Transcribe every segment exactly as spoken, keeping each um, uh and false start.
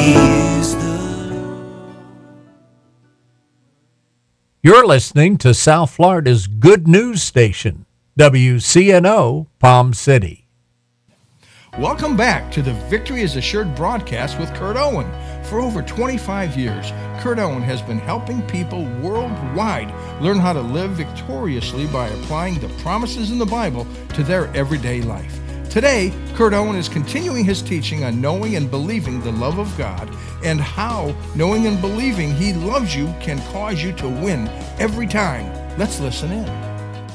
is the You're listening to South Florida's good news station, W C N O Palm City. Welcome back to the Victory is Assured broadcast with Kurt Owen. For over twenty-five years, Kurt Owen has been helping people worldwide learn how to live victoriously by applying the promises in the Bible to their everyday life. Today, Kurt Owen is continuing his teaching on knowing and believing the love of God and how knowing and believing He loves you can cause you to win every time. Let's listen in.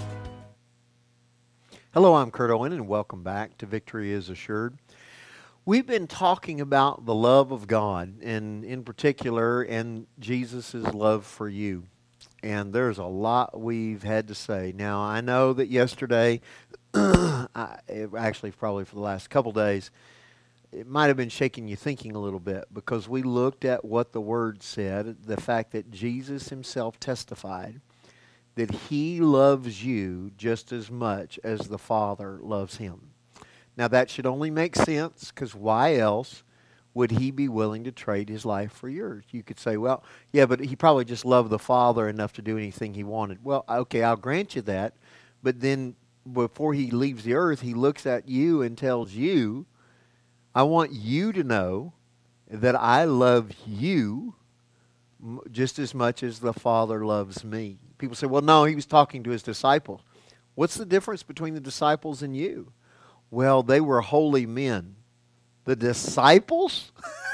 Hello, I'm Kurt Owen, and welcome back to Victory is Assured. We've been talking about the love of God, and in particular, and Jesus' love for you. And there's a lot we've had to say. Now, I know that yesterday, I, actually probably for the last couple days, it might have been shaking you thinking a little bit, because we looked at what the Word said, the fact that Jesus Himself testified that He loves you just as much as the Father loves Him. Now that should only make sense, because why else would He be willing to trade His life for yours? You could say, well, yeah, but He probably just loved the Father enough to do anything He wanted. Well, okay, I'll grant you that, but then before He leaves the earth, He looks at you and tells you, I want you to know that I love you just as much as the Father loves me. People say, well, no, He was talking to His disciples. What's the difference between the disciples and you? Well, they were holy men. The disciples?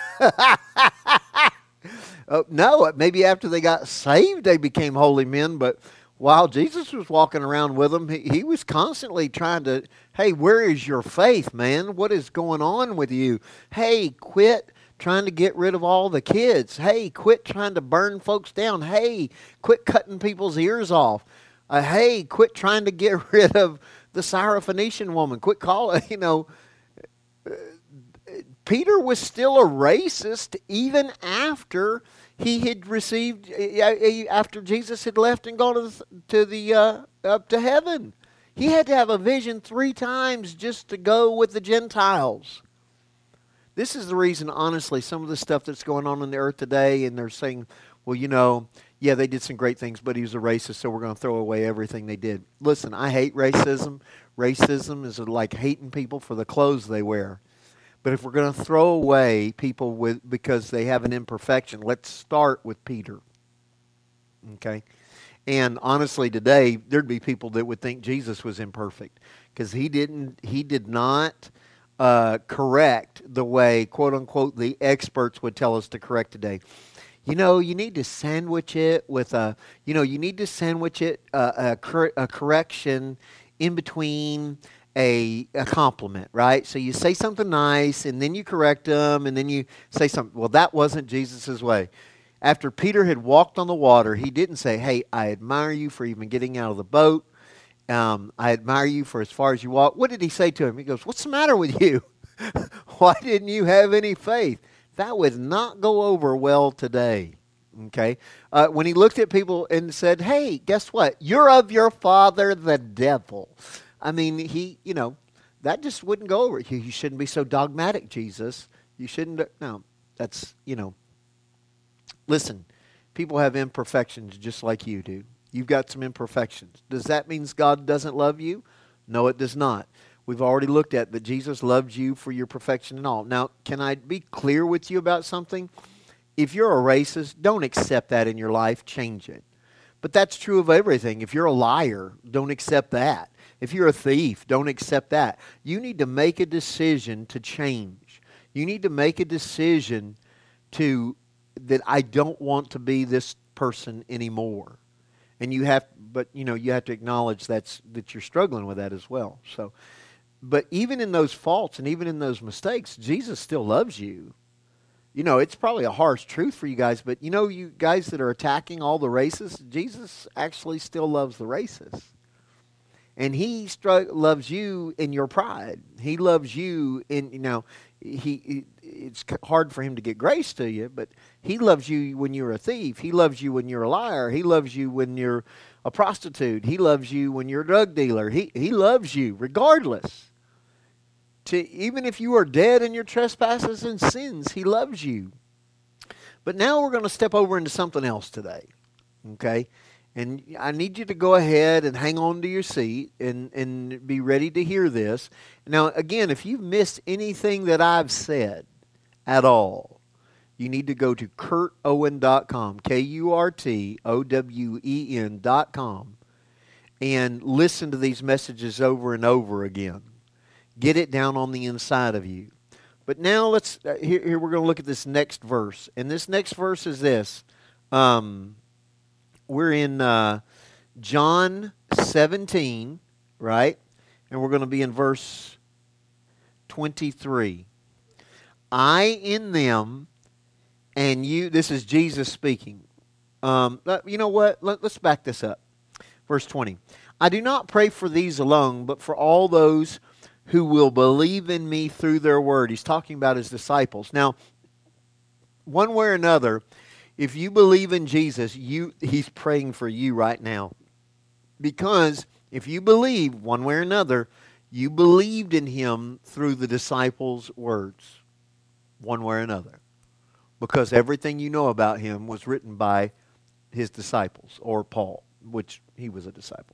uh, no, maybe after they got saved, they became holy men, but while Jesus was walking around with them, he, he was constantly trying to, hey, where is your faith, man? What is going on with you? Hey, quit trying to get rid of all the kids. Hey, quit trying to burn folks down. Hey, quit cutting people's ears off. Uh, hey, quit trying to get rid of the Syrophoenician woman. Quit calling, you know. Uh, Peter was still a racist even after he had received, after Jesus had left and gone to the, to the uh, up to heaven. He had to have a vision three times just to go with the Gentiles. This is the reason, honestly, some of the stuff that's going on in the earth today, and they're saying, well, you know, yeah, they did some great things, but he was a racist, so we're going to throw away everything they did. Listen, I hate racism. Racism is like hating people for the clothes they wear. But if we're going to throw away people with because they have an imperfection, let's start with Peter. Okay? And honestly, today, there'd be people that would think Jesus was imperfect because he didn't, he did not Uh, correct the way, quote unquote, the experts would tell us to correct today. You know, you need to sandwich it with a, you know, you need to sandwich it, uh, a, cor- a correction in between a, a compliment, right? So you say something nice, and then you correct them, and then you say something. Well, that wasn't Jesus' way. After Peter had walked on the water, he didn't say, hey, I admire you for even getting out of the boat. Um, I admire you for as far as you walk. What did he say to him? He goes, what's the matter with you? Why didn't you have any faith? That would not go over well today. Okay? Uh, when he looked at people and said, hey, guess what? You're of your father, the devil. I mean, he, you know, that just wouldn't go over. You, you shouldn't be so dogmatic, Jesus. You shouldn't, no, that's, you know. Listen, people have imperfections just like you do. You've got some imperfections. Does that mean God doesn't love you? No, it does not. We've already looked at that Jesus loves you for your perfection and all. Now, can I be clear with you about something? If you're a racist, don't accept that in your life. Change it. But that's true of everything. If you're a liar, don't accept that. If you're a thief, don't accept that. You need to make a decision to change. You need to make a decision to that I don't want to be this person anymore. And you have, but you know, you have to acknowledge that's that you're struggling with that as well. So, but even in those faults and even in those mistakes, Jesus still loves you. You know, it's probably a harsh truth for you guys, but you know, you guys that are attacking all the racists, Jesus actually still loves the racists. And he stru- loves you in your pride. He loves you in, you know, he, it's hard for him to get grace to you, but he loves you when you're a thief. He loves you when you're a liar. He loves you when you're a prostitute. He loves you when you're a drug dealer. He, he loves you regardless. To, even if you are dead in your trespasses and sins, he loves you. But now we're going to step over into something else today, okay? And I need you to go ahead and hang on to your seat and, and be ready to hear this. Now, again, if you've missed anything that I've said at all, you need to go to kurt owen dot com, K U R T O W E N dot com, and listen to these messages over and over again. Get it down on the inside of you. But now let's, uh, here, here we're going to look at this next verse. And this next verse is this. Um, we're in uh, John seventeen, right? And we're going to be in verse twenty-three. I in them, and you, this is Jesus speaking. Um, you know what? Let, let's back this up. Verse twenty. I do not pray for these alone, but for all those who will believe in me through their word. He's talking about his disciples. Now, one way or another, if you believe in Jesus, you he's praying for you right now. Because if you believe, one way or another, you believed in him through the disciples' words. One way or another. Because everything you know about him was written by his disciples, or Paul, which he was a disciple.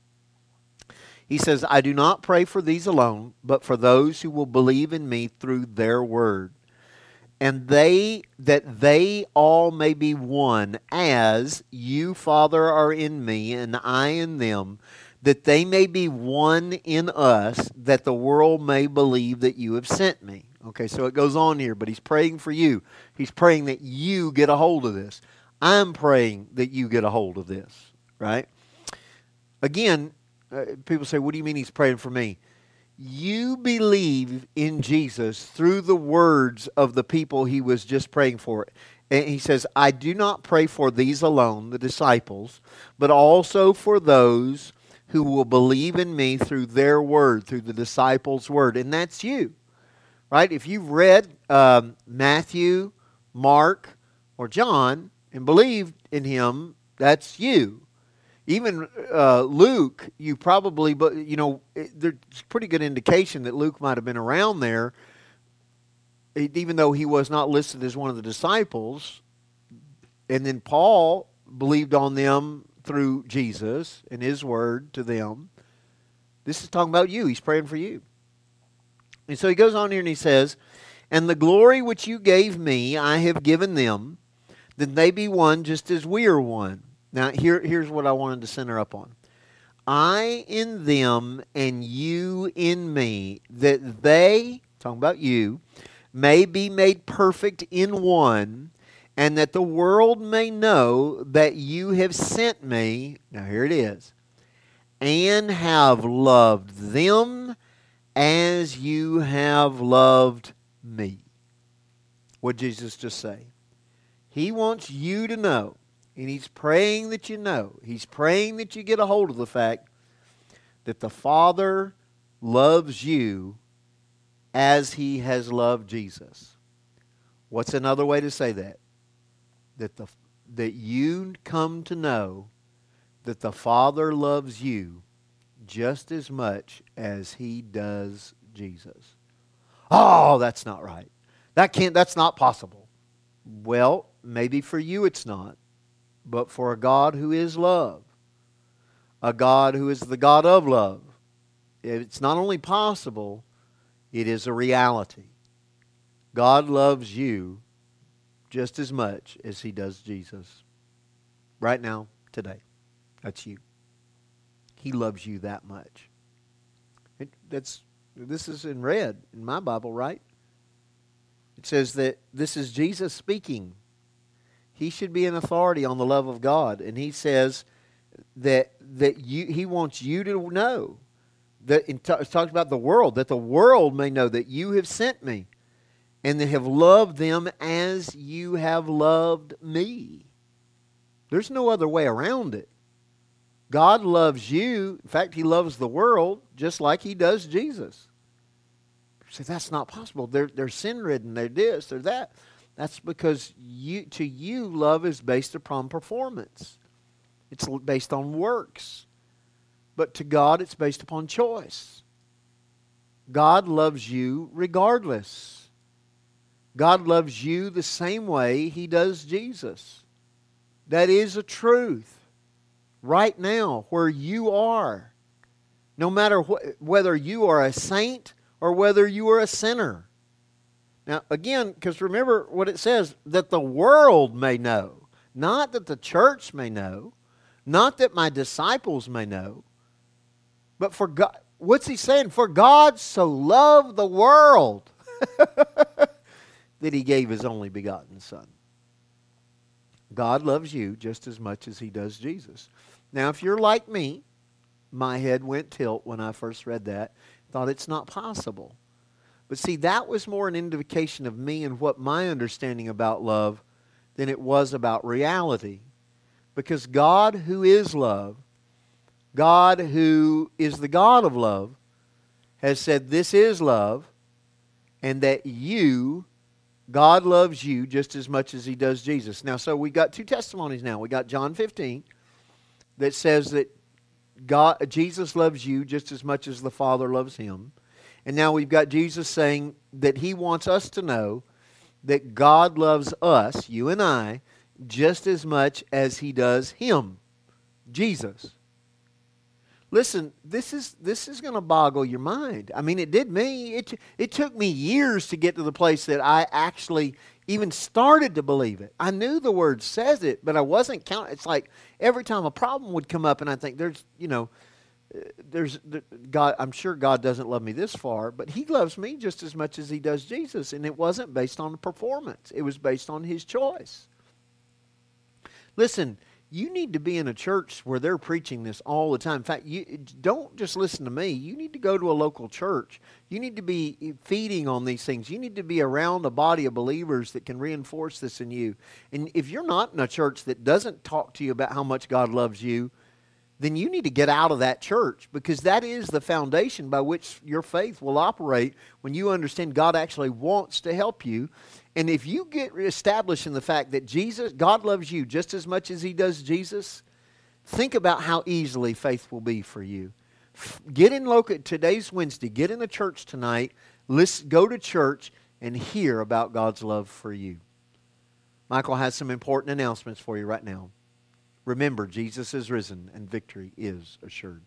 He says, I do not pray for these alone, but for those who will believe in me through their word. And they, that they all may be one, as you, Father, are in me, and I in them, that they may be one in us, that the world may believe that you have sent me. Okay, so it goes on here, but he's praying for you. He's praying that you get a hold of this. I'm praying that you get a hold of this, right? Again, Uh, people say, what do you mean he's praying for me? You believe in Jesus through the words of the people he was just praying for. And he says, I do not pray for these alone, the disciples, but also for those who will believe in me through their word, through the disciples' word. And that's you, right? If you've read um, Matthew, Mark, or John and believed in him, that's you. Even uh, Luke, you probably, but you know, it, there's pretty good indication that Luke might have been around there, even though he was not listed as one of the disciples. And then Paul believed on them through Jesus and his word to them. This is talking about you. He's praying for you. And so he goes on here and he says, and the glory which you gave me, I have given them, that they be one just as we are one. Now, here, here's what I wanted to center up on. I in them and you in me, that they, talking about you, may be made perfect in one, and that the world may know that you have sent me, now here it is, and have loved them as you have loved me. What did Jesus just say? He wants you to know. And he's praying that you know. He's praying that you get a hold of the fact that the Father loves you as he has loved Jesus. What's another way to say that? That the that you come to know that the Father loves you just as much as he does Jesus. Oh, that's not right. That can't that's not possible. Well, maybe for you it's not. But for a God who is love, a God who is the God of love, it's not only possible, it is a reality. God loves you just as much as he does Jesus. Right now, today. That's you. He loves you that much. It, that's this is in red in my Bible, right? It says that this is Jesus speaking. He should be an authority on the love of God. And he says that that you he wants you to know. That it talks about the world, that the world may know that you have sent me and that have loved them as you have loved me. There's no other way around it. God loves you. In fact, he loves the world just like he does Jesus. You say, that's not possible. They're, they're sin-ridden. They're this, they're that. That's because you, to you, love is based upon performance. It's based on works. But to God, it's based upon choice. God loves you regardless. God loves you the same way He does Jesus. That is a truth. Right now, where you are. No matter wh- whether you are a saint or whether you are a sinner. Now, again, because remember what it says, that the world may know. Not that the church may know. Not that my disciples may know. But for God, what's He saying? For God so loved the world that He gave His only begotten Son. God loves you just as much as He does Jesus. Now, if you're like me, my head went tilt when I first read that. Thought it's not possible. But see, that was more an indication of me and what my understanding about love than it was about reality. Because God, who is love, God who is the God of love, has said this is love, and that you, God loves you just as much as He does Jesus. Now, so we got two testimonies now. We got John fifteen that says that God, Jesus loves you just as much as the Father loves Him. And now we've got Jesus saying that He wants us to know that God loves us, you and I, just as much as He does Him, Jesus. Listen, this is this is going to boggle your mind. I mean, it did me. It, it took me years to get to the place that I actually even started to believe it. I knew the Word says it, but I wasn't counting. It's like every time a problem would come up, and I think there's, you know, there's God. I'm sure God doesn't love me this far, but He loves me just as much as He does Jesus, and it wasn't based on performance. It was based on His choice. Listen, you need to be in a church where they're preaching this all the time. In fact, you don't just listen to me. You need to go to a local church. You need to be feeding on these things. You need to be around a body of believers that can reinforce this in you. And if you're not in a church that doesn't talk to you about how much God loves you, then you need to get out of that church, because that is the foundation by which your faith will operate when you understand God actually wants to help you. And if you get established in the fact that Jesus, God loves you just as much as He does Jesus, think about how easily faith will be for you. Get in local, today's Wednesday, get in a church tonight, listen, go to church and hear about God's love for you. Michael has some important announcements for you right now. Remember, Jesus is risen and victory is assured.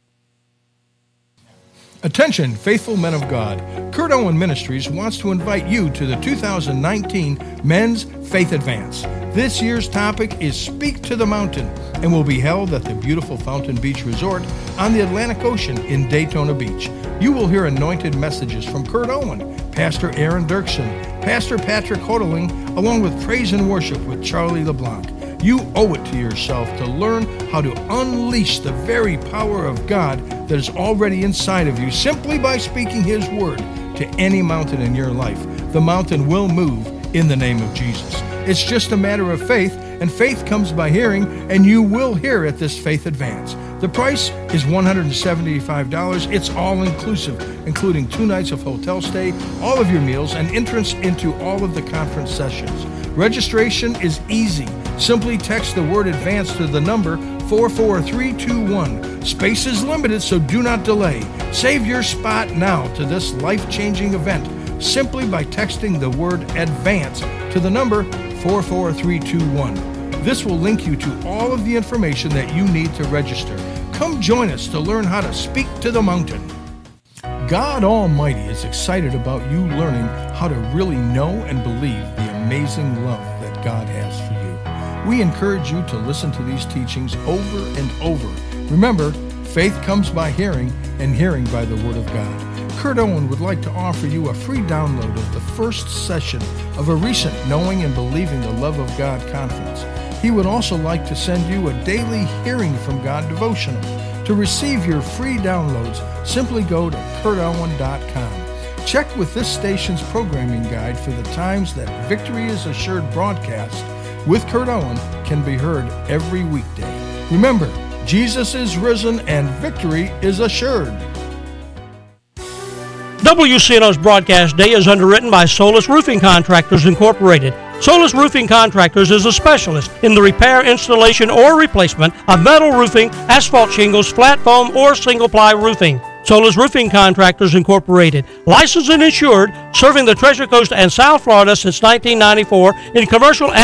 Attention, faithful men of God. Kurt Owen Ministries wants to invite you to the two thousand nineteen Men's Faith Advance. This year's topic is Speak to the Mountain and will be held at the beautiful Fountain Beach Resort on the Atlantic Ocean in Daytona Beach. You will hear anointed messages from Kurt Owen, Pastor Aaron Dirksen, Pastor Patrick Hodeling, along with praise and worship with Charlie LeBlanc. You owe it to yourself to learn how to unleash the very power of God that is already inside of you simply by speaking His word to any mountain in your life. The mountain will move in the name of Jesus. It's just a matter of faith, and faith comes by hearing, and you will hear at this Faith Advance. The price is one hundred seventy-five dollars. It's all inclusive, including two nights of hotel stay, all of your meals, and entrance into all of the conference sessions. Registration is easy. Simply text the word advance to the number four four three two one. Space is limited, so do not delay. Save your spot now to this life-changing event simply by texting the word advance to the number four four three two one. This will link you to all of the information that you need to register. Come join us to learn how to speak to the mountain. God Almighty is excited about you learning how to really know and believe the amazing love that God has for you. We encourage you to listen to these teachings over and over. Remember, faith comes by hearing, and hearing by the Word of God. Kurt Owen would like to offer you a free download of the first session of a recent Knowing and Believing the Love of God conference. He would also like to send you a daily Hearing from God devotional. To receive your free downloads, simply go to kurt owen dot com. Check with this station's programming guide for the times that Victory is Assured broadcast with Kurt Owen can be heard every weekday. Remember, Jesus is risen and victory is assured. W C N O's broadcast day is underwritten by Solus Roofing Contractors Incorporated. Solus Roofing Contractors is a specialist in the repair, installation, or replacement of metal roofing, asphalt shingles, flat foam, or single-ply roofing. Solis Roofing Contractors Incorporated, licensed and insured, serving the Treasure Coast and South Florida since nineteen ninety-four in commercial and